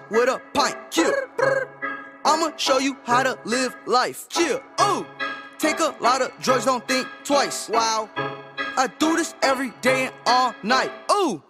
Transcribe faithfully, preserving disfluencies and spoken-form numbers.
with a pint. Chill. I'ma show you how to live life. Chill. Ooh. Take a lot of drugs, don't think twice. Wow. I do this every day and all night. Ooh.